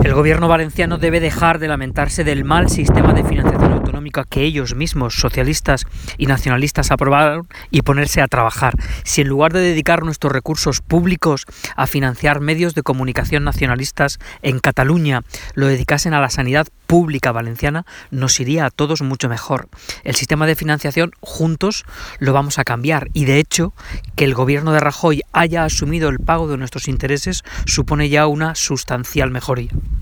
El gobierno valenciano debe dejar de lamentarse del mal sistema de financiación autonómica que ellos mismos, socialistas y nacionalistas, aprobaron y ponerse a trabajar. Si en lugar de dedicar nuestros recursos públicos a financiar medios de comunicación nacionalistas en Cataluña, lo dedicasen a la sanidad pública valenciana, nos iría a todos mucho mejor. El sistema de financiación juntos lo vamos a cambiar y, de hecho, que el gobierno de Rajoy haya asumido el pago de nuestros intereses supone ya una sustancial mejoría.